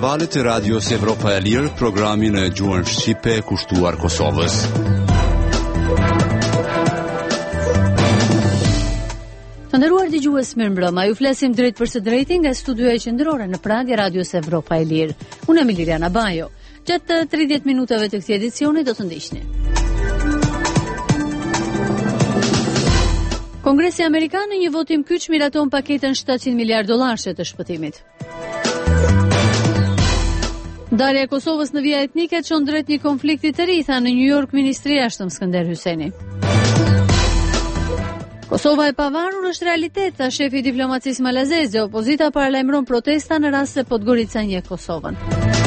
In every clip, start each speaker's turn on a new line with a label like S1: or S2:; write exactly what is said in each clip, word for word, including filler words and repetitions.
S1: valët e Radios Evropa e Lirë, programin e gjuhën shqipe kushtuar Kosovës.
S2: Të nderuar dëgjues, mirëmbrëma. Ju flasim drejt për së drejti nga studioja qendrore në Prag e Radios Evropa e Lirë. Unë jam Liliana Bajo. Gjatë tridhjetë minutave të këtij edicioni do të ndiqni. Kongresi Amerikan në një votim kyç miraton paketën shtatëqind miliardë dollarësh të shpëtimit. Ndarja e Kosovës në vija etnike çon drejt një konflikti të ri, tha në New York Ministri i Jashtëm Skënder Hyseni. Kosova e pavarur është realitet, tha shefi i diplomacisë malazeze. Opozita paralajmëron protesta në rast se Podgorica njeh Kosovën.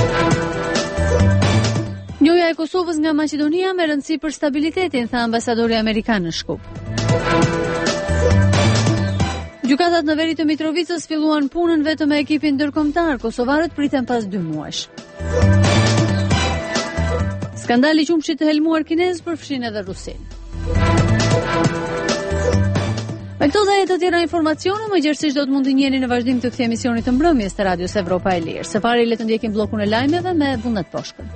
S2: Njoja e Kosovës nga Maqedonia me rëndësi për stabilitetin, tha ambasadori amerikan në Shkup. Gjykatat në veri të Mitrovicës filluan punën vetëm me ekipin ndërkombëtar, kosovarët priten pas dy muajsh. Skandali i qumshit të helmuar kinez përfshin edhe Rusin. Me këto dhe e të tjera informacione, më gjerësisht do të mund të njeni në vazhdim të këtij emisioni të mbrëmjes të Radios Evropa e Lirë. Së pari le të ndjekim bllokun e lajmeve me Vullnet Poshkën.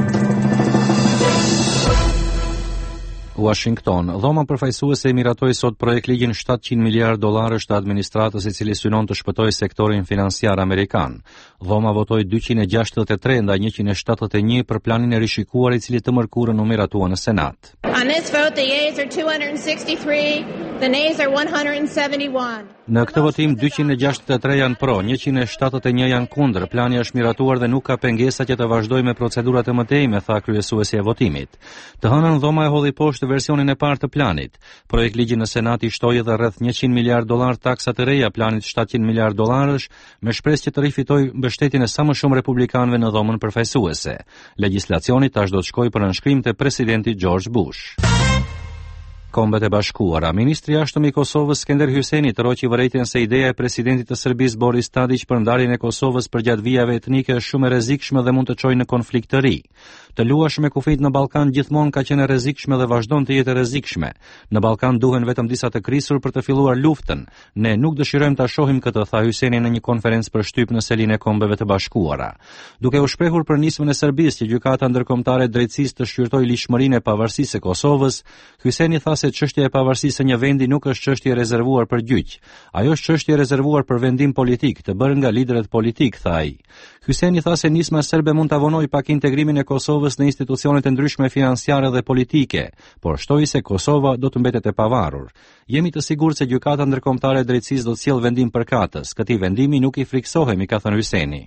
S3: Washington. Dhoma përfaqësuese e miratoi sot projekt ligjin shtatëqind miliardë dollarësh të administratës i cili synon të shpëtojë sektorin financiar amerikan. Dhoma votoi dyqind e gjashtëdhjetë e tre ndaj njëqind e shtatëdhjetë e një për planin e rishikuar i cili të mërkurën u miratua në Senat.
S4: On this vote, the yeas are two hundred sixty-three, the nays are one hundred seventy-one.
S3: Në këtë votim dyqind e gjashtëdhjetë e tre janë pro, njëqind e shtatëdhjetë e një janë kundër. Plani është miratuar dhe nuk ka pengesa që të vazhdojë me procedurat e mëtejme, tha kryesuesi e votimit. Të hënën dhoma e hodhi poshtë versionin e parë të planit. Projekt ligji në Senat i shtoi edhe rreth njëqind miliardë dollar taksa të reja planit shtatëqind miliardë dollarësh, me shpresë që të rifitojë mbështetjen e sa më shumë republikanëve në dhomën përfaqësuese. Legjislacioni tash do të shkojë për nënshkrim te presidenti George Bush. Kombet e Bashkuara. Ministri i Jashtëm i Kosovës Skënder Hyseni tërhoqi vërejtjen se ideja e presidentit të Serbisë Boris Tadić për ndarjen e Kosovës përgjatë vijave etnike është shumë e rrezikshme dhe mund të çojë në konflikt të ri. Të luash me kufijt në Ballkan gjithmonë ka qenë e rrezikshme dhe vazhdon të jetë e rrezikshme. Në Ballkan duhen vetëm disa të krisur për të filluar luftën. Ne nuk dëshirojmë ta shohim këtë, tha Hyseni në një konferencë për shtyp në selinë e Kombeve të Bashkuara. Duke u shprehur për nismën e Serbisë që gjykata ndërkombëtare e drejtësisë të shqyrtojë ligjshmërinë e pavarësisë së Kosovës, Hyseni tha se çështja e pavarësisë së një vendi nuk është çështje e rezervuar për gjyq. Ajo është çështje e rezervuar për vendim politik, të bërë nga liderët politik, tha ai. Hyseni tha se nisma serbe mund ta vonojë pak integrimin e Kosovës në institucionet e ndryshme financiare dhe politike, por shtoi se Kosova do të mbetet e pavarur. Jemi të sigurt se gjykata ndërkombëtare e drejtësisë do të sjellë vendim përkatës. Këtij vendimi nuk i friksohemi, ka thënë Hyseni.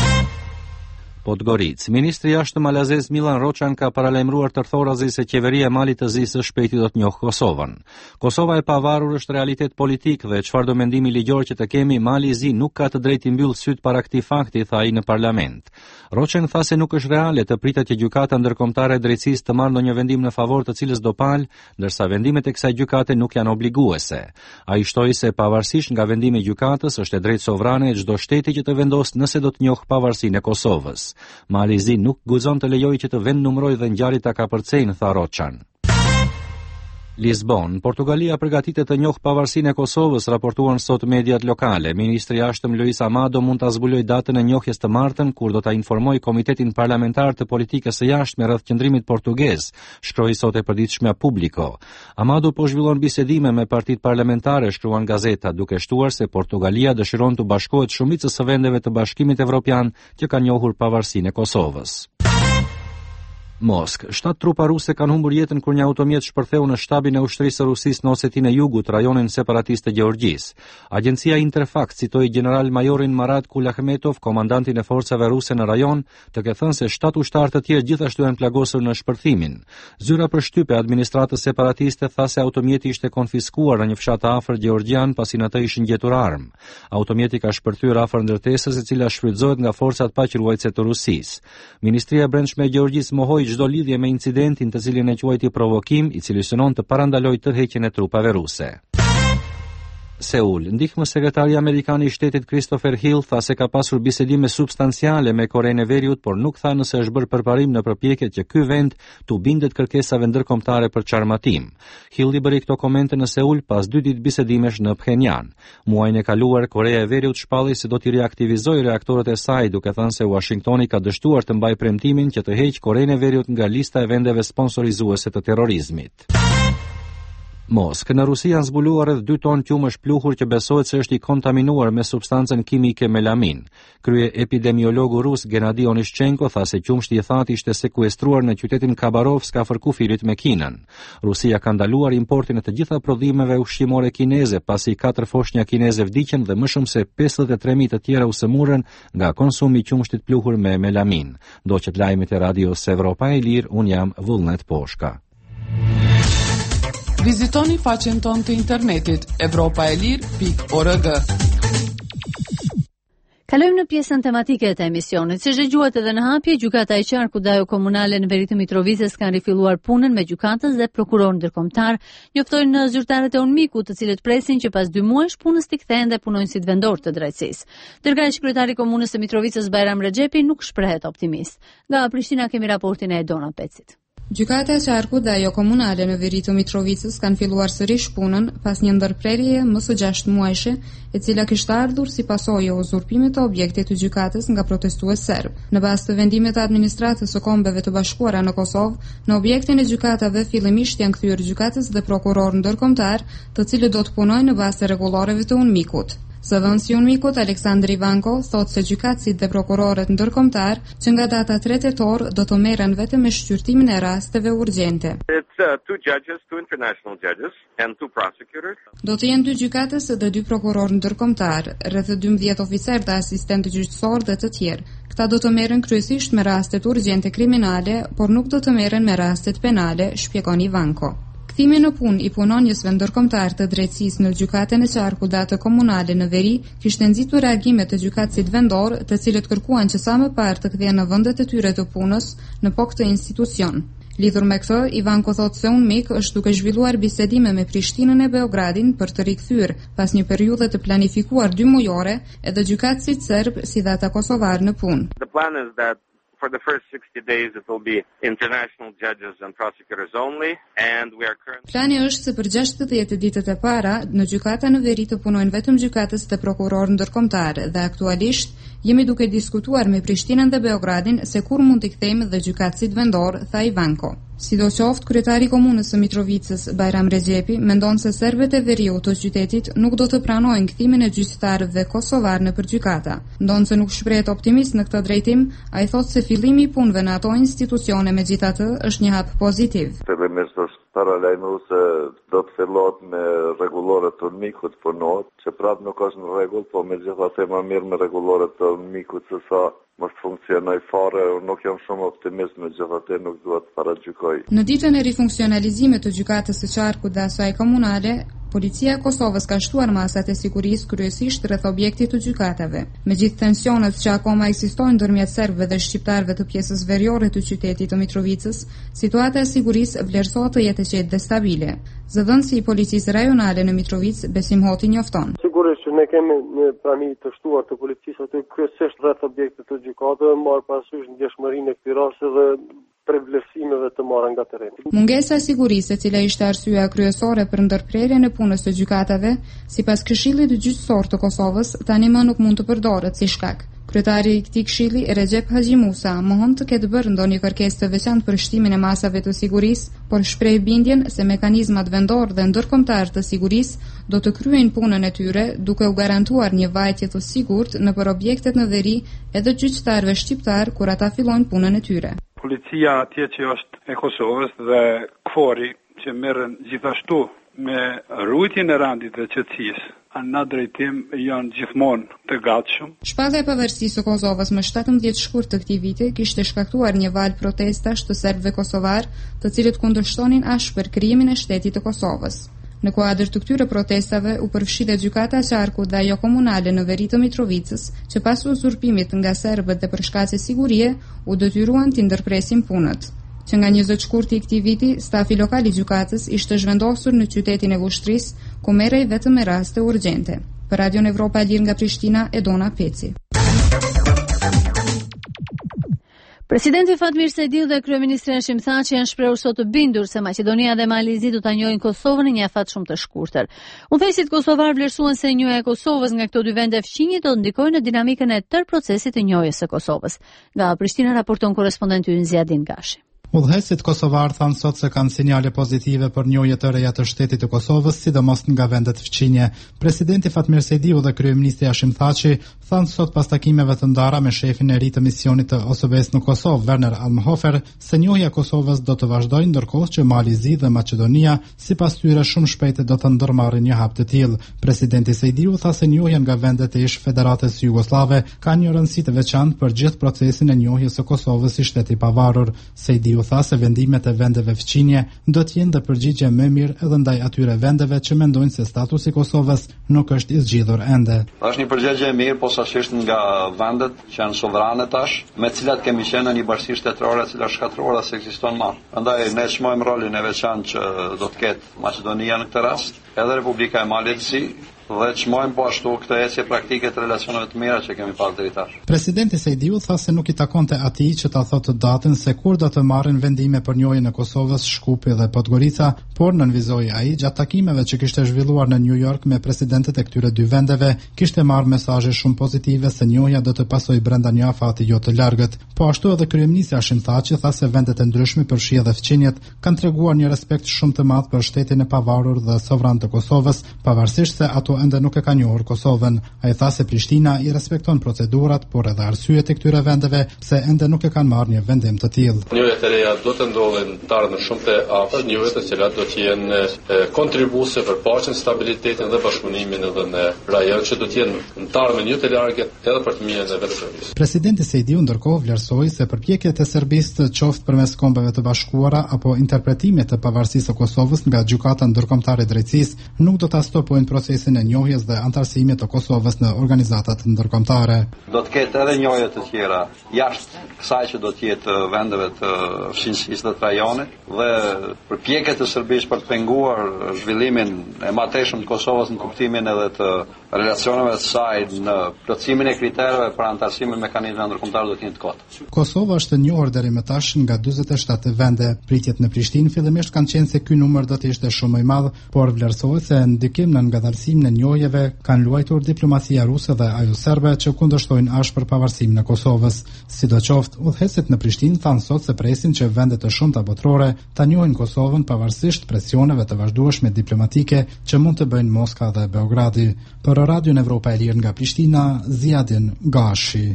S3: Podgorica. Ministri i Jashtëm malazez Milan Roçan ka paralajmëruar tërthorazi se qeveria e Malit të Zi së shpejti do të njohë Kosovën. Kosova e pavarur është realitet politik dhe çfarëdo mendimi ligjor që të kemi, Mali i Zi nuk ka të drejtë të mbyll syt para këtij fakti, tha ai në parlament. Roçan tha se nuk është reale të pritet që gjykata ndërkombëtare e drejtësisë të marrë ndonjë vendim në favor të cilës do palë, ndërsa vendimet e kësaj gjykate nuk janë obliguese. Ai shtoi se pavarësisht nga vendimi i gjykatës është e drejtë sovrane e çdo shteti që të vendosë nëse do të njohë pavarësinë e Kosovës. Mali i Zi nuk guxon të lejojë që të vend numërojë dhe ngjarjet ta kapërcejnë, tha Roçan. Lisbon. Portugalia përgatitet të njohë pavarësinë e Kosovës, raportuan sot mediat lokale. Ministri i Jashtëm Luis Amado mund ta zbulojë datën e njohjes të martën kur do ta informojë Komitetin Parlamentar të Politikës së Jashtme rreth qendrimit portugez, shkroi sot e përditshmja Publico. Amado po zhvillon bisedime me partitë parlamentare, shkruan gazeta, duke shtuar se Portugalia dëshiron të bashkohet shumicës së vendeve të Bashkimit Evropian që kanë njohur pavarësinë e Kosovës. Mosk. Shtat trupa ruse kanë humbur jetën kur një automjet shpërtheu në shtabin e ushtrisë së Rusisë në Osetinë e Jugut, rajonin separatist të Gjeorgjisë. Agjencia Interfax citoi general-majorin Marat Kulahmetov, komandantin e forcave ruse në rajon, të ke thënë se shtat ushtarë të tjerë gjithashtu janë plagosur në shpërthimin. Zyra për shtype e administratës separatiste tha se automjeti ishte konfiskuar në një fshat afër gjeorgjian pasi në të ishin gjetur armë. Automjeti ka shpërthyer afër ndërtesës e cila shfrytëzohet nga forcat paqruajtëse të Rusisë. Ministria e Brendshme e Gjeorgjisë mohoi çdo lidhje me incidentin të cilin e quajti provokim, i cili synon të parandalojë tërheqjen e trupave ruse. Seul, ndihmë sekretari amerikan i shtetit Christopher Hill tha se ka pasur bisedime substanciale me Korenë e Veriut, por nuk tha nëse është bërë përparim në përpjekjet që ky vend tu bindet kërkesave ndërkombëtare për çarmatim. Hill i bëri këto komente në Seul pas dy ditë bisedimesh në Phenjan. Muajin e kaluar, Korea e Veriut shpalli se do t'i reaktivizojë reaktorët e saj, duke thënë se Washingtoni ka dështuar të mbajë premtimin që të heqë Korenë e Veriut nga lista e vendeve sponsorizuese të terrorizmit. Moskë, në Rusi janë zbuluar rreth dy ton qumësh pluhur që besohet se është i kontaminuar me substancën kimike melamin. Krye epidemiologu rus Gennadi Onishchenko tha se qumshti i thatë ishte sekuestruar në qytetin Khabarovsk afër kufirit me Kinën. Rusia ka ndaluar importin e të gjitha prodhimeve ushqimore kineze pasi katër foshnja kineze vdiqën dhe më shumë se pesëdhjetë e tre mijë të tjera u sëmurën nga konsumi i qumshtit pluhur me melamin. Ndoqët lajmet e radios Evropa e Lirë, un jam Vullnet Poshka.
S5: Vizitoni faqen tonë të internetit evropa e lirë pikë org.
S2: Kalojmë në pjesën tematike të emisionit. Si zgjuat edhe në hapje, gjykata e qarkut Dajo Komunale në Veri të Mitrovicës kanë rifilluar punën me gjykatës dhe prokurorin ndërkombëtar, njoftojnë zyrtarët e Unmikut, të cilët presin që pas dy muajsh punës t'i kthehen dhe punojnë si vendor të drejtësisë. Ndërkaq kryetari i komunës së Mitrovicës Bajram Rexhepi nuk shprehet optimist. Nga Prishtina kemi raportin e Edona Pecit.
S6: Gjykata e qarkut dhe ajo komunale në Veri të Mitrovicës kanë filluar sërish punën pas një ndërprerje më së gjashtë muajshe, e cila kishte ardhur si pasojë e uzurpimit të objektit të gjykatës nga protestues serb. Në bazë të vendimit të administratës së Kombeve të Bashkuara në Kosovë, në objektin e gjykatave fillimisht janë kthyer gjykatës dhe prokuror ndërkombëtar, të cilët do të punojnë në bazë të rregulloreve të Unmikut. Zëvendësi i Unmikut Aleksandr Ivanko thotë se gjykatësit dhe prokurorët ndërkombëtar që nga data tre tetor do të merren vetëm me shqyrtimin e rasteve urgjente.
S7: It's uh, two judges, two international judges and two prosecutors.
S6: Do të jenë dy gjykatës dhe dy prokurorë ndërkombëtar, rreth dymbëdhjetë oficerë dhe asistentë gjyqësorë dhe të tjerë. Këta do të merren kryesisht me rastet urgjente kriminale, por nuk do të merren me rastet penale, shpjegon Ivanko. Kthimi në punë i punonjës ndërkombëtar të drejtësisë në gjykatën e qarkut dhe atë komunale në Veri kishte nxitur reagime të gjykatësit vendor, të cilët kërkuan që sa më parë të kthehen në vendet e tyre të punës në po këtë institucion. Lidhur me këtë, Ivanko thotë se Unmik është duke zhvilluar bisedime me Prishtinën e Beogradin për të rikthyer pas një periudhe të planifikuar dy mujore edhe gjykatësit serb si dhe ata kosovar në punë.
S7: The plan is that for the first sixty days it will be international judges and prosecutors only, and we are currently...
S6: Plani është se për gjashtëdhjetë ditët e para në gjykata në Veri të punojnë vetëm gjykatës dhe prokuror ndërkombëtar dhe aktualisht jemi duke diskutuar me Prishtinën dhe Beogradin se kur mund t'i kthejmë dhe gjykatësit vendor, tha Ivanko. Sidoqoftë, kryetari i komunës së Mitrovicës Bajram Rexhepi mendon se serbët e veriut të qytetit nuk do të pranojnë kthimin e gjyqtarëve kosovar në përgjykata. Ndonse nuk shprehet optimist në këtë drejtim, ai thotë se fillimi i punëve në ato institucione megjithatë është një hap pozitiv.
S8: Fillimisht është paralajmëruar se do të fillohet me rregullorët të Unmikut punohet, që prapë nuk është në rregull, po megjithatë më mirë me rregullorët të Unmikut se sa mos funksionoj fare, nuk jam shumë optimist, megjithatë nuk duhet paragjykoj.
S6: Në ditën e rifunksionalizimit të gjykatës së qarkut dhe asaj komunale, policia e Kosovës ka shtuar masat e sigurisë kryesisht rreth objektit të gjykatave. Megjithë tensionet që akoma ekzistojnë ndërmjet serbëve dhe shqiptarëve të pjesës veriore të qytetit të Mitrovicës, situata e sigurisë vlerësohet të jetë e qetë dhe stabile. Zëvendësi i policisë rajonale në Mitrovicë, Besim Hoti, njofton.
S9: Sigurisht që ne kemi një prani të shtuar të policisë aty kryesisht rreth objektit të gjykatave, marr parasysh ndjeshmërinë e këtij rasti dhe për vlerësimeve të marra nga terreni.
S6: Mungesa e sigurisë, e cila ishte arsyeja kryesore për ndërprerjen e punës së gjykatave, sipas Këshillit Gjyqësor të Kosovës, tani më nuk mund të përdoret si shkak. Kryetari i këtij këshilli, Recep Haxhi Musa, mohon të ketë bërë ndonjë kërkesë të veçantë për shtimin e masave të sigurisë, por shpreh bindjen se mekanizmat vendor dhe ndërkombëtar të sigurisë do të kryejnë punën e tyre, duke u garantuar një vajtje të sigurt nëpër objektet në Veri edhe gjyqtarëve shqiptar kur ata fillojnë punën e tyre.
S10: Policia atje që është e Kosovës dhe KFOR-i që merren gjithashtu me rujtjen e randit dhe qetësisë, në drejtim janë gjithmonë të gatshëm.
S6: Shpallja e pavarësisë së Kosovës më shtatëmbëdhjetë shkurt të këtij viti kishte shkaktuar një val protestash të serbëve kosovar, të cilët kundërshtonin ashpër krijimin e shtetit të Kosovës. Në kuadër të këtyre protestave u përfshi dhe gjykata e qarkut dhe ajo komunale në Veri të Mitrovicës, që pas uzurpimit nga serbët dhe për shkaqe sigurie u detyruan të ndërpresin punët. që nga njëzet shkurti i këtij viti, stafi lokal i gjykatës ishte zhvendosur në qytetin e Vushtrisë, ku merrej vetëm me raste urgjente. Për Radion Evropa e Lirë nga Prishtina, Edona Peci.
S2: Presidenti Fatmir Sejdiu dhe kryeministri Hashim Thaçi janë shprehur sot të bindur se Maqedonia dhe Malizi do ta njohin Kosovën në një afat shumë të shkurtër. Udhëheqësit kosovar vlerësuan se njohja e Kosovës nga këto dy vende fqinje do të ndikojë në dinamikën e tërë procesit të njohjes së Kosovës. Nga Prishtina raporton korrespondenti ynë Ziadin Gashi.
S11: Udhëheqësit kosovar thanë sot se kanë sinjale pozitive për njohje të reja të shtetit të Kosovës, sidomos nga vendet fqinje. Presidenti Fatmir Sejdiu dhe kryeministri Hashim Thaçi thanë sot pas takimeve të ndara me shefin e ri të misionit të O S B-s në Kosovë, Werner Almhofer, se njohja e Kosovës do të vazhdojë, ndërkohë që Malizi dhe Maqedonia sipas tyre shumë shpejt do të ndërmarrin një hap të tillë. Presidenti Sejdiu tha se njohja nga vendet e ish Federatës Jugoslave ka një rëndësi të veçantë për gjithë procesin e njohjes së Kosovës si shtet i pavarur. Sejdiu u tha se vendimet e vendeve fqinje do të jenë dhe përgjigje më mirë edhe ndaj atyre vendeve që mendojnë se statusi i Kosovës nuk është i zgjidhur ende.
S12: Është një përgjigje e mirë posaçërisht nga vendet që janë sovrane tash, me të cilat kemi qenë në një bashkësi shtetërore e cila shkatërora se ekziston më. Prandaj ne çmojmë rolin e veçantë që do të ketë Maqedonia në këtë rast, edhe Republika e Malit si dhe çmojmë po ashtu këtë ecje praktike të relacioneve të mira që kemi pas deri tash.
S11: Presidenti Sejdiu tha se nuk i takonte atij që ta thotë datën se kur do të marrin vendime për njohjen e Kosovës Shkupi dhe Podgorica, por nënvizoi ai gjatë takimeve që kishte zhvilluar në New York me presidentët e këtyre dy vendeve, kishte marrë mesazhe shumë pozitive se njohja do të pasojë brenda një afati jo të largët. Po ashtu edhe kryeministri Hashim Thaçi tha se vendet e ndryshme përfshi edhe fqinjet kanë treguar një respekt shumë të madh për shtetin e pavarur dhe sovran të Kosovës, pavarësisht se ato ende nuk e ka njohur Kosovën. Ai tha se Prishtina i respekton procedurat, por edhe arsyet e këtyre vendeve pse ende nuk e kanë marrë një vendim të tillë.
S13: Njohjet e reja do të ndodhin tarë në shumë të afër, njohjet të cilat do të jenë kontribuese për paqen, stabilitetin dhe bashkëpunimin edhe në rajon që do të jenë në tarë një të largët edhe për të mirën e vetë Serbisë.
S11: Presidenti Sejdiu ndërkohë vlerësoi se përpjekjet e Serbisë të qoftë përmes kombeve të bashkuara apo interpretimit të pavarësisë së Kosovës nga Gjykata Ndërkombëtare e Drejtësisë nuk do ta stopojnë procesin e njohjes dhe antarësimit të Kosovës në organizatat ndërkombëtare.
S12: Do të ketë edhe njohje të tjera jashtë kësaj që do të jetë vendeve të fshinjësisë dhe të rajonit dhe përpjekjet e Serbisë për të penguar zhvillimin e marrëdhënieshëm të Kosovës në kuptimin edhe të relacioneve të saj në plotësimin e kritereve për antarësimin e mekanizmeve ndërkombëtar do të jenë të kotë.
S11: Kosova është e njohur deri më tash nga dyzet e shtatë vende. Pritjet në Prishtinë fillimisht kanë qenë se ky numër do të ishte shumë më i madh, por vlerësohet se ndikim në ngadalësimin e njohjeve kanë luajtur diplomacia ruse dhe ajo serbe që kundërshtojnë ashpër pavarësimin e Kosovës. Sidoqoftë, udhëheqësit në Prishtinë thanë sot se presin që vendet e shumta botërore ta njohin Kosovën pavarësisht presioneve të vazhdueshme diplomatike që mund të bëjnë Moska dhe Beogradi. Për Radion Evropa e Lirë nga Prishtina, Ziadin Gashi.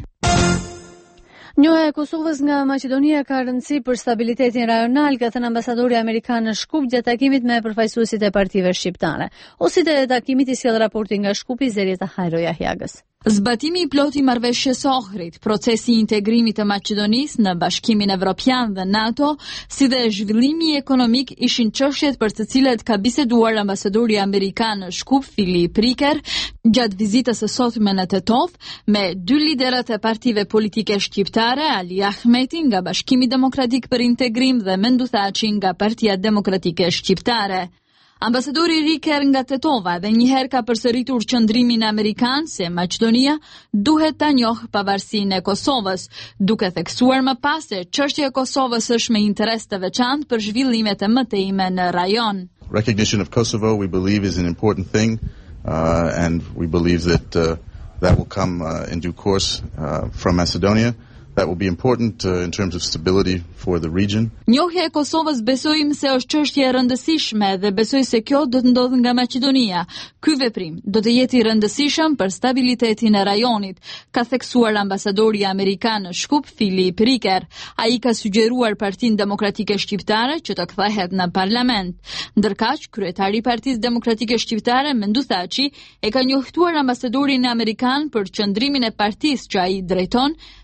S2: Njohja e Kosovës nga Maqedonia ka rëndësi për stabilitetin rajonal, ka thënë ambasadori amerikan në Shkup gjatë takimit me përfaqësuesit e partive shqiptare. Osit e takimit i sjell raportin nga Shkupi Zerieta Hajro Jahjagës.
S14: Zbatimi i plotë i marrëveshjes së Ohrit, procesi i integrimit të Maqedonisë në Bashkimin Evropian dhe NATO, si dhe zhvillimi ekonomik ishin çështjet për të cilat ka biseduar ambasadori amerikan në Shkup Filip Riker gjatë vizitës së sotme në Tetov me dy liderët e partive politike shqiptare, Ali Ahmeti nga Bashkimi Demokratik për Integrim dhe Mendu Thaçi nga Partia Demokratike Shqiptare. Ambasadori Riker nga Tetova dhe njëherë ka përsëritur qëndrimin amerikan se Maqedonia duhet ta njohë pavarësinë e Kosovës, duke theksuar më pas se çështja e Kosovës është me interes të veçantë për zhvillimet e mëtejme në rajon.
S15: Recognition of Kosovo, we believe, is an important thing, uh, and we believe that uh, that will come uh, in due course uh, from Macedonia. That will be important uh, in terms of stability for the region.
S14: Njohja e Kosovës besojmë se është çështje e rëndësishme dhe besoj se kjo do të ndodhë nga Maqedonia. Ky veprim do të jetë i rëndësishëm për stabilitetin e rajonit, ka theksuar ambasadori amerikan në Shkup Filip Riker. Ai ka sugjeruar Partinë Demokratike Shqiptare që të kthehet në parlament. Ndërkaq, kryetari i Partisë Demokratike Shqiptare, Mendu Thaçi, e ka njohtuar ambasadorin amerikan për qëndrimin e partisë që ai drejton,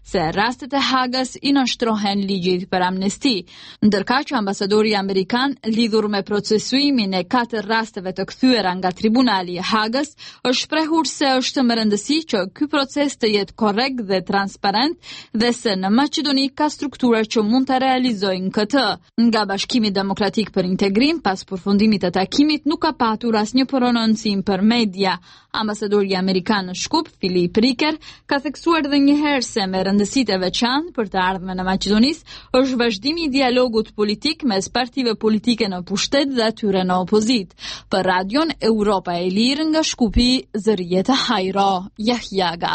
S14: se rastet e Hagës i nënshtrohen ligjit për amnesti, ndërkaq që ambasadori amerikan lidhur me procesuimin e katër rasteve të kthyera nga Tribunali i Hagës është shprehur se është më rëndësi që ky proces të jetë korrekt dhe transparent dhe se në Maqedoni ka struktura që mund të realizojnë këtë. Nga Bashkimi Demokratik për Integrim, pas përfundimit të takimit, nuk ka patur asnjë prononcim për media. Ambasadori amerikan në Shkup, Filip Riker, ka theksuar edhe një herë se me rëndësitë e veçantë për të ardhmen e Maqedonisë është vazhdimi i dialogut politik mes partive politike në pushtet dhe atyre në opozit. Për radion Europa e Lirë nga Shkupi, Zërieta Hajro, Jahjaga.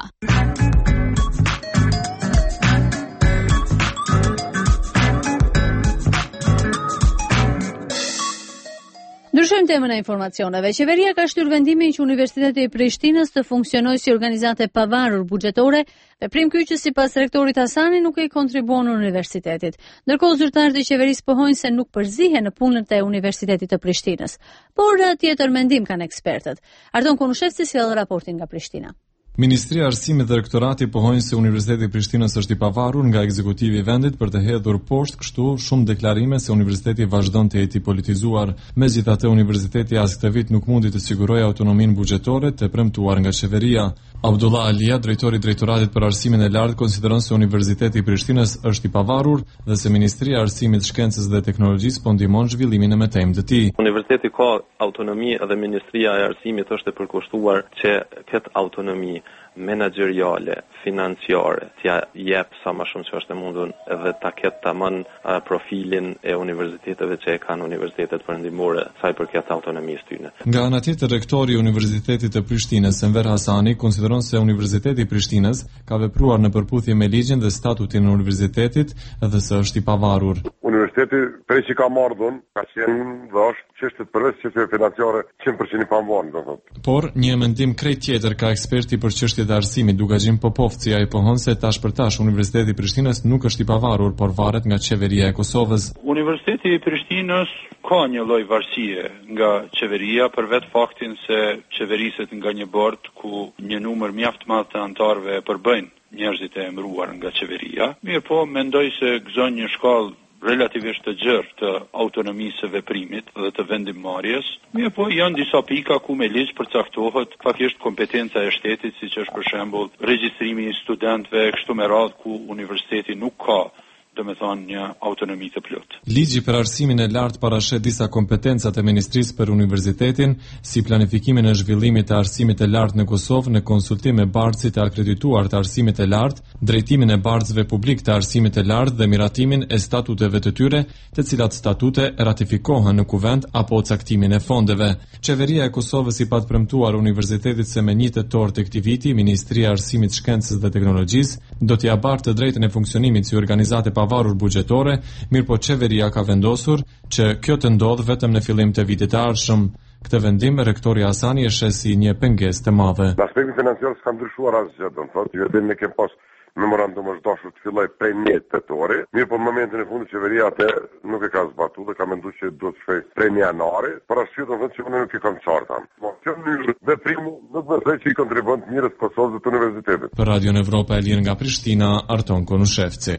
S2: Ndryshojmë temën e informacioneve. Qeveria ka shtyr vendimin që Universiteti i Prishtinës të funksionojë si organizatë e pavarur buxhetore, veprim ky që sipas rektorit Hasani nuk e kontribuon universitetit. Ndërkohë zyrtarët e qeverisë pohojnë se nuk përzihen në punën e Universitetit të Prishtinës. Por tjetër mendim kanë ekspertët. Ardon Konushevci sjell raportin nga Prishtina.
S16: Ministria e Arsimit dhe Rektorati pohojnë se Universiteti i Prishtinës është i pavarur nga ekzekutivi i vendit për të hedhur poshtë, kështu shumë deklarime se universiteti vazhdon të jetë i politizuar. Megjithatë, universiteti as këtë vit nuk mundi të sigurojë autonominë buxhetore të premtuar nga qeveria. Abdullah Alia, drejtori i Drejtoratit për Arsimin e Lartë, konsideron se Universiteti i Prishtinës është i pavarur dhe se Ministria e Arsimit, Shkencës dhe Teknologjisë po ndihmon zhvillimin e mëtejmë të tij.
S17: Universiteti ka autonomi dhe Ministria e Arsimit është e përkushtuar që këtë autonomi menaxheriale, financiare, t'ja jep sa më shumë që është e mundur edhe ta ketë tamam uh, profilin e universiteteve që e kanë universitetet perëndimore sa i përket autonomisë tyre.
S16: Nga ana tjetër, rektori i Universitetit të Prishtinës, Enver Hasani, konsideron se Universiteti i Prishtinës ka vepruar në përputhje me ligjin dhe statutin e universitetit dhe se është i pavarur.
S18: Universiteti prej që ka marrë dhun, ka qenë dhe është çështje përveç çështjeve financiare cent për cent i pavarur, do thotë.
S16: Por një mendim krejt tjetër ka eksperti për çështjet e arsimit Dugaxhin Popovci, ai pohon se tash për tash Universiteti i Prishtinës nuk është i pavarur, por varet nga qeveria e Kosovës.
S10: Universiteti i Prishtinës ka një lloj varësie nga qeveria për vetë faktin se qeveriset nga një bord ku një numër mjaft madh të anëtarëve e përbëjnë njerëzit e emëruar nga qeveria. Mirë po, mendoj se gëzon një shkallë relativisht të gjerë të autonomisë së veprimit dhe të vendimmarrjes. Mirë po, janë disa pika ku me ligj përcaktohet faktikisht kompetenca e shtetit, siç është për shembull regjistrimi i studentëve, kështu me radhë ku universiteti nuk ka do me thonë një autonomi të plot.
S16: Ligji për arsimin e lartë parashet disa kompetencat e Ministrisë për Universitetin, si planifikimin e zhvillimit të arsimit të lartë në Kosovë në konsultim me bardhësit e akredituar të arsimit të lartë, drejtimin e bardhësve publik të arsimit të lartë dhe miratimin e statuteve të tyre, të cilat statute ratifikohen në kuvend apo caktimin e fondeve. Qeveria e Kosovës i pat premtuar Universitetit se me një tetor të këtij viti, Ministria e Arsimit, Shkencës dhe Teknologjisë do t'i bartë të drejtën e funksionimit si organizate pavarur buxhetore, mirë po qeveria ka vendosur që kjo të ndodhë vetëm në fillim të vitit të ardhshëm. Këtë vendim rektori Hasani e sheh si një pengesë të madhe.
S18: Në aspektin financiar s'ka ndryshuar asgjë, do të thotë, vetëm ne kemi pas memorandum është dashur të filloj prej një tetori, mirë po në momentin e fundit qeveria atë nuk e ka zbatuar dhe ka menduar që duhet të shkojë prej janari, por arsye do të thotë që unë nuk e kam qartë. Po kjo mënyrë veprimu nuk vërtet që i kontribon të mirës Kosovës dhe të universitetit.
S16: Për Radio Evropa e Lirë nga Prishtina, Arton Konushevci.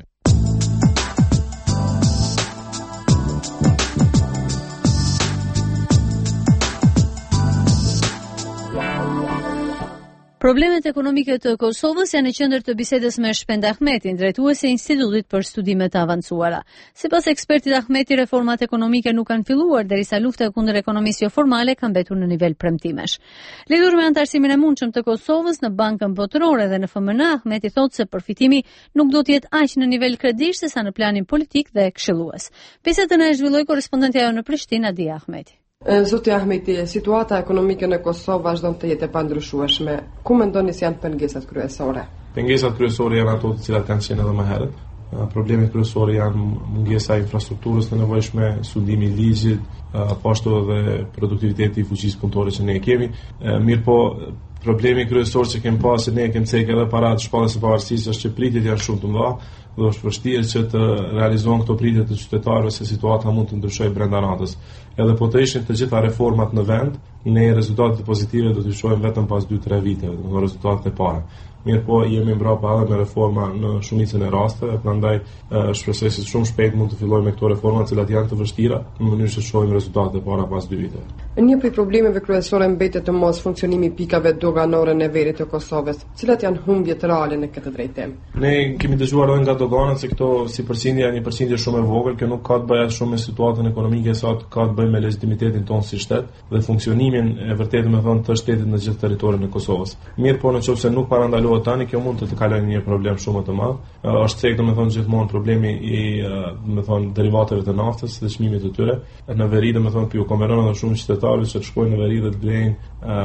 S2: Problemet ekonomike të Kosovës janë në qendër të bisedës me Shpend Ahmetin, drejtuesi i Institutit për Studime të Avancuara. Sipas ekspertit Ahmeti, reformat ekonomike nuk kanë filluar derisa lufta kundër ekonomisë jo formale ka mbetur në nivel premtimesh. Lidhur me antarësimin e mundshëm të Kosovës në Bankën Botërore dhe në F M N, Ahmeti thotë se përfitimi nuk do të jetë aq në nivel kredish sesa në planin politik dhe këshillues. Bisedën e zhvilloi korrespondentja jonë në Prishtinë, Adia Ahmeti.
S19: Zoti Ahmeti, situata ekonomike në Kosovë vazhdon të jetë e pandryshueshme. Ku mendoni se janë pengesat kryesore?
S20: Pengesat kryesore janë ato të cilat kanë qenë edhe më herët. Problemet kryesore janë mungesa e infrastrukturës të nevojshme, sundimi i ligjit, po ashtu edhe produktiviteti i fuqisë punëtore që ne kemi. Mirë po, problemi kryesor që kemi pasur ne kemi cekë edhe para të shpallës së pavarësisë është që pritjet janë shumë të mëdha dhe është vështirë që të realizohen këto pritje të qytetarëve se situata mund të ndryshojë brenda natës. Edhe po të ishin të gjitha reformat në vend, ne rezultatet pozitive do të shohim vetëm pas dy tre viteve, do rezultatet e para. mirë po jemi mbrapa edhe me reforma në shumicën e rasteve, prandaj shpresoj se shumë shpejt mund të fillojmë me këto reforma, të cilat janë të vështira, në mënyrë që të shohim rezultate para pas dy viteve.
S19: Një prej problemeve kryesore mbetet të mos funksionimi pikave doganore në veri të Kosovës. Cilat janë humbjet reale në këtë drejtim?
S20: Ne kemi dëgjuar edhe nga doganat se këto si përqindje janë një përqindje shumë e vogël, kjo nuk ka të bëjë shumë me situatën ekonomike sa ka të bëjë me legitimitetin tonë si shtet dhe funksionimin e vërtetë me thënë të shtetit në gjithë territorin e Kosovës. Mirë po nëse nuk parandalohet tani, kjo mund të të kalojë një problem shumë të madh. Është sek domethënë gjithmonë problemi i domethënë derivateve të naftës dhe çmimit të tyre. Në veri domethënë pi u konvenon edhe shumë qytetarë që të shkojnë në veri dhe të blejnë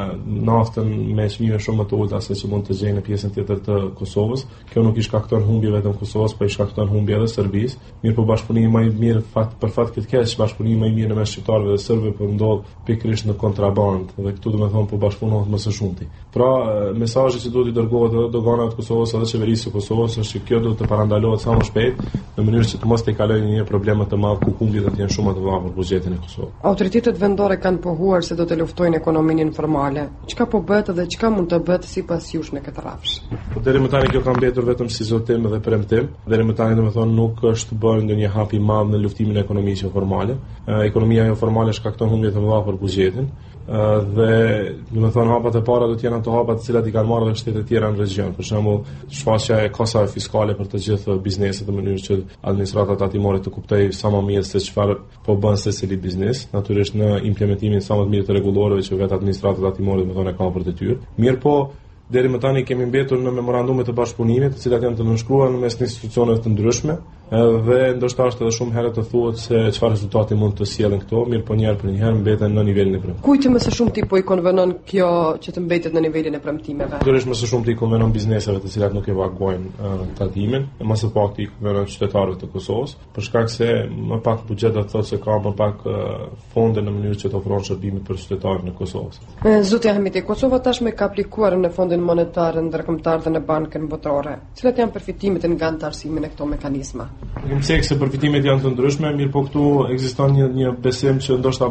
S20: naftën me çmime shumë më të ulta se që mund të gjejnë në pjesën tjetër të Kosovës. Kjo nuk i shkakton humbje vetëm Kosovës, por i shkakton humbje edhe Serbisë. Mirë po bashkëpunimi më i mirë fat për fat këtë keq, bashkëpunimi më i mirë mes shqiptarëve dhe serbëve po ndodh pikërisht në kontrabandë dhe këtu domethënë po bashkëpunohet më së shumti. Pra mesazhi që duhet i dërgohet edhe doganave të Kosovës edhe qeverisë së Kosovës është që kjo duhet të parandalohet sa më shpejt në mënyrë që të mos të kalojë një problem të madh ku humbjet do të jenë shumë të mëdha për buxhetin e Kosovës.
S19: Autoritetet vendore kanë pohuar se do të luftojnë ekonominë informale. Çka po bëhet dhe çka mund të bëhet sipas jush në këtë rrafsh?
S20: Po deri më tani kjo ka mbetur vetëm si zotim dhe premtim. Deri më tani domethënë nuk është bërë ndonjë hap i madh në luftimin e ekonomisë informale. Ekonomia informale shkakton humbje të mëdha për buxhetin. Dhe domethënë hapat e para do të jenë ato hapa të cilat i kanë marrë edhe shtetet tjera në regjion. Për shembull, shfaqja e kasave fiskale për të gjithë bizneset në mënyrë që administrata tatimore të kuptojë sa më mirë se çfarë po bën secili biznes, natyrisht në implementimin sa më të mirë të rregullareve që vetë administrata tatimore domethënë ka për detyrë. Mirë po, deri më tani kemi mbetur në memorandume të bashkëpunimit, të cilat janë të nënshkruar në mes institucioneve të ndryshme, dhe ndoshta është edhe shumë herë të thuhet se çfarë rezultati mund të sjellin këto, mirë po një herë për një herë mbeten në nivelin e premtimit.
S19: Kujt më së shumti po i konvenon kjo që të mbetet në nivelin e premtimeve?
S20: Natyrisht më së shumti i konvenon bizneseve të cilat nuk e paguajnë uh, tatimin, e më së pakti i konvenon qytetarëve të Kosovës, për shkak se më pak buxhet do të thotë se ka më pak uh, fonde në mënyrë që të ofron shërbime për qytetarët e Kosovës.
S19: Zoti Ahmeti, Kosova tashmë ka aplikuar në Fondin Monetar Ndërkombëtar dhe në Bankën Botërore. Cilat janë përfitimet nga antarësimi në këto mekanizma?
S20: Kemi thënë se përfitimet janë të ndryshme, mirë po këtu ekziston një një besim që ndoshta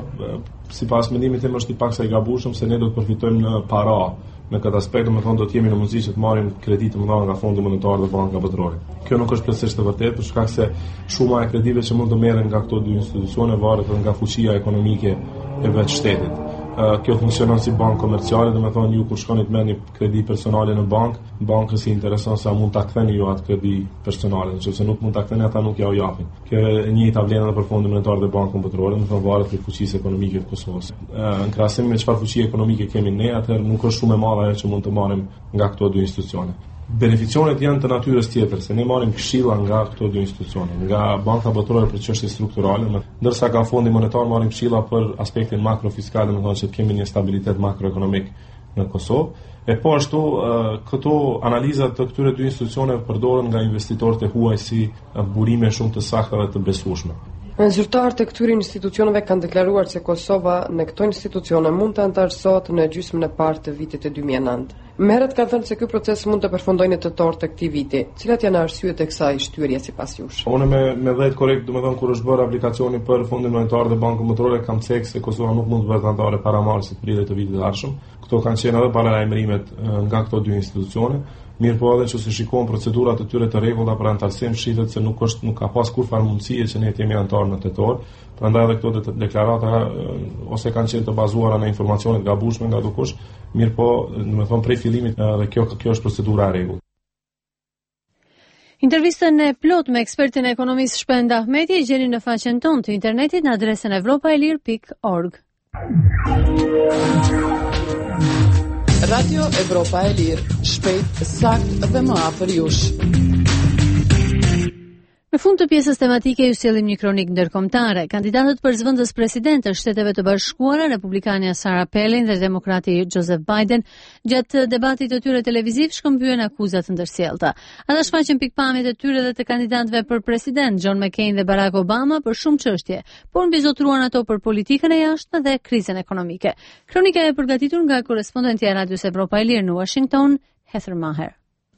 S20: sipas mendimit tim është i paksa i gabueshëm se ne do të përfitojmë në para. Në këtë aspekt, domethënë do të jemi në mundësi që të marrim kredite të mëdha nga Fondi Monetar dhe Banka Botërore. Kjo nuk është plotësisht e vërtetë, për shkak se shuma e kredive që mund të merren nga këto dy institucione varet edhe nga fuqia ekonomike e vetë shtetit. Kjo funksionon si bankë komerciale, domethënë ju kur shkoni të merrni kredi personale në bankë, bankës i intereson sa mund ta ktheni ju atë kredi personale, nëse nuk mund ta ktheni ata nuk ja u japin. Kjo e njëjta vlen edhe për Fondin Monetar dhe Bankën Botërore, domethënë varet nga fuqia ekonomike e Kosovës. Në krahasim me çfarë fuqie ekonomike kemi ne, atëherë nuk është shumë e madhe ajo që mund të marrim nga këto dy institucione. Beneficionet janë të natyrës tjetër, se ne marrim këshilla nga këto dy institucione, nga Banka Botërore për çështje strukturale, ndërsa nga Fondi Monetar marrim këshilla për aspektin makrofiskal, domethënë që të kemi një stabilitet makroekonomik në Kosovë. E po ashtu këto analizat të këtyre dy institucioneve përdoren nga investitorët e huaj si burime shumë të sakta dhe të besueshme.
S19: Zyrtarët e këtyre institucioneve kanë deklaruar se Kosova në këto institucione mund të antarësohet në gjysmën e parë të vitit të dy mijë e nëntë. Merret kanë thënë se ky proces mund të përfundojë në tetor të këtij viti. Cilat janë arsyet e kësaj shtyrie sipas jush?
S20: Unë me me dhjetë korrekt, domethënë kur është bërë aplikacioni për Fondin Monetar dhe Bankën Botërore, kam thënë se Kosova nuk mund të bëhet anëtare para marsit prillit të vitit të ardhshëm. Këto kanë qenë edhe paralajmërimet nga këto dy institucione. Mirë po edhe që se shikon procedurat e tyre të rregullta për antarësim, shitet se nuk është nuk ka pas kurfar mundësie që ne të jemi antar në tetor. Prandaj edhe këto deklarata ose kanë qenë të bazuara në informacione të gabueshme nga dikush, mirë po, domethënë prej fillimit edhe kjo kjo është procedura e rregullt.
S2: Intervistën e plot me ekspertin e ekonomisë Shpend Ahmeti e gjeni në faqen tonë të internetit në adresën evropaelir pikë org.
S5: Radio Evropa e Lirë, shpejt, sakt dhe më afër jush.
S2: Në fund të pjesës tematike ju sjellim një kronik ndërkombëtare. Kandidatët për zëvendës president të Shteteve të Bashkuara, republikania Sarah Palin dhe demokrati Joseph Biden, gjatë debatit të tyre televiziv shkëmbyen akuzat të ndërsjellta. Ata shfaqën pikpamjet e tyre dhe të kandidatëve për president John McCain dhe Barack Obama për shumë çështje, por mbizotruan ato për politikën e jashtme dhe krizën ekonomike. Kronika e përgatitur nga korrespondentja e Radios Evropa e Lirë në Washington, Heather Maher.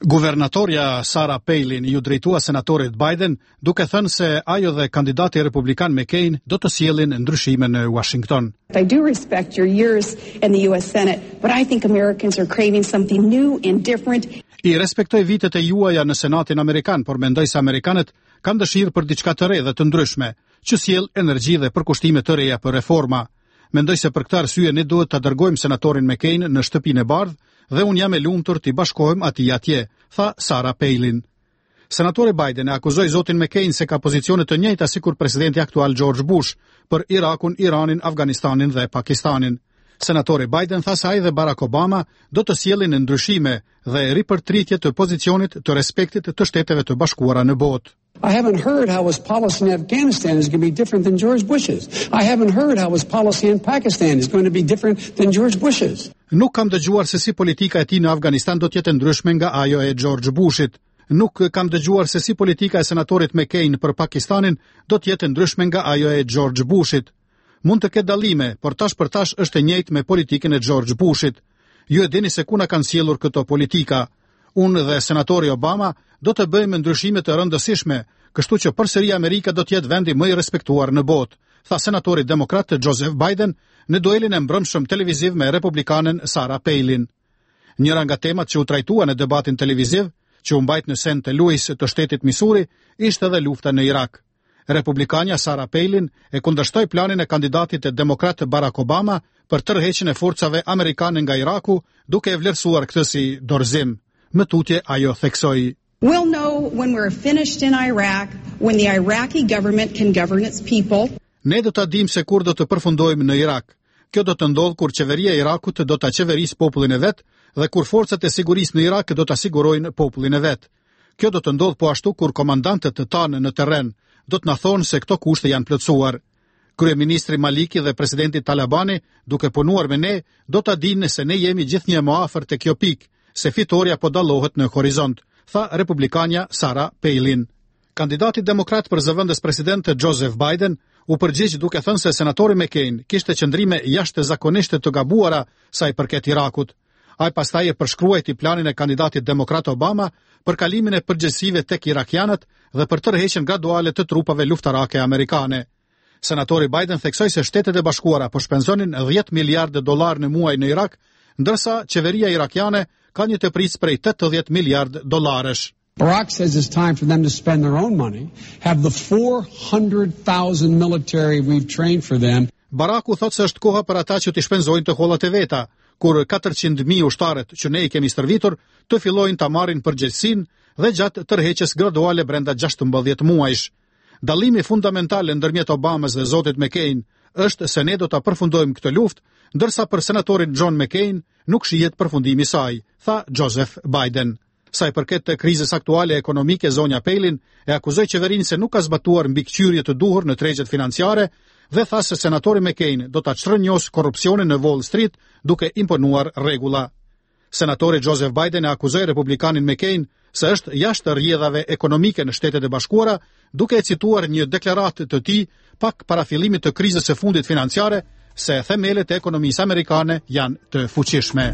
S21: Guvernatorja Sarah Palin ju drejtua senatorit Biden duke thënë se ajo dhe kandidati republikan McCain do të sjellin ndryshime në Washington.
S22: I do respect your years in the U S Senate, but I think Americans are craving something new and different.
S21: I respektoj vitet e juaja në Senatin Amerikan, por mendoj se amerikanët kanë dëshirë për diçka të re dhe të ndryshme, që sjell energji dhe përkushtime të reja për reforma. Mendoj se për këtë arsye ne duhet ta dërgojmë senatorin McCain në shtëpinë e bardhë dhe unë jam e lumtur t'i bashkohem atij atje, tha Sarah Palin. Senatori Biden e akuzoi zotin McCain se ka pozicione të njëjta sikur presidenti aktual George Bush për Irakun, Iranin, Afganistanin dhe Pakistanin. Senatori Biden tha se ai dhe Barack Obama do të sjellin ndryshime dhe ripërtritje të pozicionit të respektit të Shteteve të Bashkuara në botë.
S23: I haven't heard how his policy in Afghanistan is going to be different than George Bush's. I haven't heard how his policy in Pakistan is going to be different than George Bush's.
S21: Nuk kam dëgjuar se si politika e tij në Afganistan do të jetë ndryshme nga ajo e George Bushit. Nuk kam dëgjuar se si politika e senatorit McCain për Pakistanin do të jetë ndryshme nga ajo e George Bushit. Mund të ketë dallime, por tash për tash është e njëjtë me politikën e George Bushit. Ju e dini se ku na kanë sjellur këto politika. Unë dhe senatori Obama do të bëjmë ndryshime të rëndësishme, kështu që përsëri Amerika do të jetë vendi më i respektuar në botë, tha senatori demokrat Joseph Biden në duelin e mbrëmshëm televiziv me republikanen Sarah Palin. Njëra nga temat që u trajtua në debatin televiziv, që u mbajt në Saint Louis të shtetit Missouri, ishte edhe lufta në Irak. Republikania Sarah Palin e kundërshtoi planin e kandidatit e demokrat Barack Obama për tërheqjen e forcave amerikane nga Iraku, duke e vlerësuar këtë si dorëzim. Më tutje ajo theksoi:
S22: We'll know when we're finished in Iraq, when the Iraqi government can govern its people.
S21: Ne do ta dimë se kur do të përfundojmë në Irak. Kjo do të ndodhë kur qeveria e Irakut do ta qeverisë popullin e vet dhe kur forcat e sigurisë në Irak do ta sigurojnë popullin e vet. Kjo do të ndodhë po ashtu kur komandantët të tanë në terren do të na thonë se këto kushte janë plotësuar. Kryeministri Maliki dhe presidenti Talabani, duke punuar me ne, do ta dinë se ne jemi gjithnjë më afër te kjo pikë, se fitoria po dallohet në horizont, tha republikania Sarah Palin. Kandidati demokrat për zëvendës president Joseph Biden u përgjigj duke thënë se senatori McCain kishte qëndrime jashtëzakonisht të gabuara sa i përket Irakut. Ai pastaj e përshkruajti planin e kandidatit demokrat Obama për kalimin e përgjegjësive tek irakianët dhe për tërheqjen graduale të trupave luftarake amerikane. Senatori Biden theksoi se Shtetet e Bashkuara po shpenzonin dhjetë miliardë dollar në muaj në Irak, ndërsa qeveria irakiane ka një tepris prej tetëdhjetë miliardë dollarësh.
S23: Barack says it's time for them to spend their own money, have the four hundred thousand military we've trained for them.
S21: Baracku thotë se është koha për ata që të shpenzojnë të hollat e veta, kur katërqind mijë ushtarët që ne i kemi stërvitur të fillojnë ta marrin përgjegjësinë dhe gjatë tërheqjes graduale brenda gjashtëmbëdhjetë muajsh. Dallimi fundamental ndërmjet Obamës dhe zotit McCain është se ne do ta përfundojmë këtë luftë, ndërsa për senatorin John McCain nuk shihet përfundimi i saj, tha Joseph Biden. Sa i përket të krizës aktuale ekonomike, zonja Palin e akuzoi qeverinë se nuk ka zbatuar mbikëqyrje të duhur në tregjet financiare dhe tha se senatori McCain do ta çrënjos korrupsionin në Wall Street duke imponuar rregulla. Senatori Joseph Biden e akuzoi republikanin McCain se është jashtë rrjedhave ekonomike në Shtetet e Bashkuara, duke e cituar një deklaratë të tij pak para fillimit të krizës së fundit financiare se themelet e ekonomisë amerikane janë të fuqishme.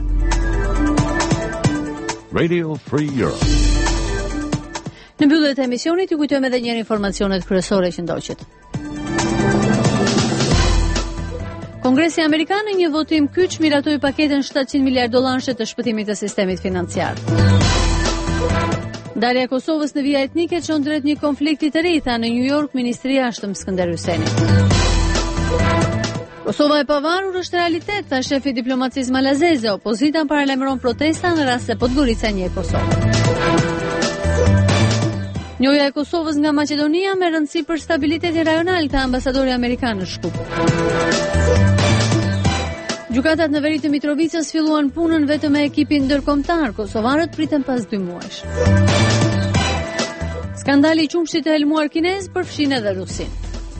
S1: Radio Free Europe.
S2: Në mbyllje të emisionit ju kujtojmë edhe një herë informacionet kryesore që ndoqët. Kongresi Amerikan në një votim kyç miratoi paketën shtatëqind miliardë dollarësh të shpëtimit të sistemit financiar. Ndarja e Kosovës në vija etnike çon drejt një konflikti të ri, tha në New York ministri i jashtëm Skënder Hysseni. Kosova e pavarur është realitet, tha shefi i diplomacisë malazeze. Opozita paralajmëron protesta në rast se Podgorica njeh Kosovën. Njoja e Kosovës nga Maqedonia me rëndësi për stabilitetin rajonal, tha ambasadori amerikan në Shkup. Gjykatat në veri të Mitrovicës filluan punën vetëm me ekipin ndërkombëtar, kosovarët priten pas dy muajsh. Skandali i qumshit të helmuar kinez përfshin edhe Rusin.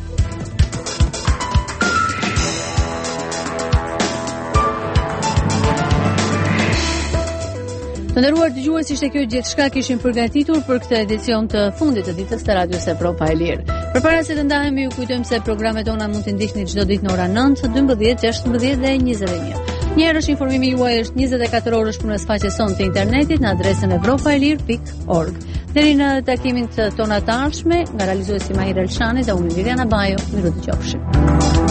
S2: Të nderuar dëgjues, ishte kjo gjithçka kishim përgatitur për këtë edicion të fundit të ditës të Radios Evropa e Lirë. Përpara se të ndahemi, ju kujtojmë se programet tona mund t'i ndiqni çdo ditë në orën nëntë, dymbëdhjetë, gjashtëmbëdhjetë dhe njëzet e një. Njëherë është informimi juaj është njëzet e katër orësh punës faqes sonë të internetit në adresën evropaelir pikë org. Deri në takimin tonë të ardhshme, nga realizuesi Mahir Elshani dhe unë Liliana Bajo, miru dëgjofshim.